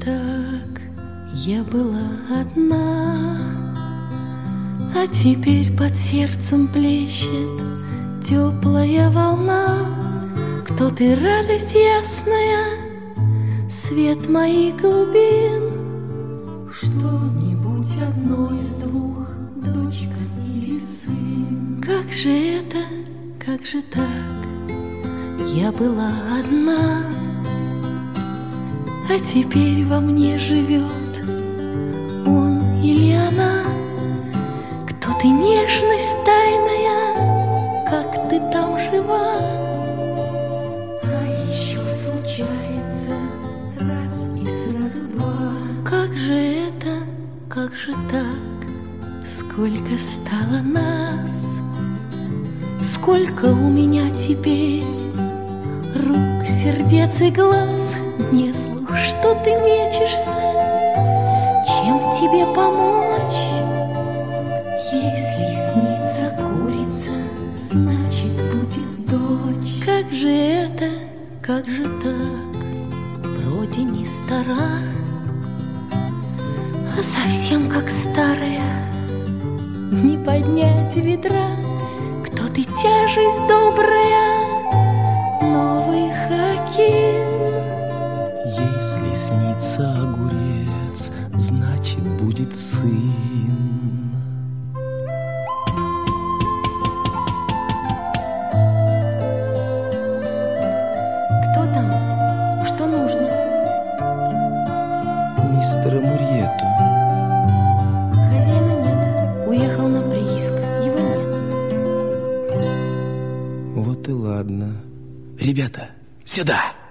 так я была одна, а теперь под сердцем плещет теплая волна. Кто ты, радость ясная, свет моих глубин? Что-нибудь одно из двух, дочка или сын? Как же это, как же так? Я была одна, а теперь во мне живет он или она. Кто ты, нежность тайная, как ты там жива? А еще случается раз и сразу два. Как же это, как же так? Сколько стало нас, сколько у меня теперь рук, сердец и глаз. Не слух, что ты мечешься, чем тебе помочь? Если снится курица, значит будет дочь. Как же это, как же так? Вроде не стара, а совсем как старая. Не поднять ветра. Кто ты, тяжесть добрая, новый хоккей? Если снится огурец, значит будет сын. Кто там? Что нужно? Мистера Мурьету. Хозяина нет, уехал на прииск, его нет. Вот и ладно. Ребята, сюда!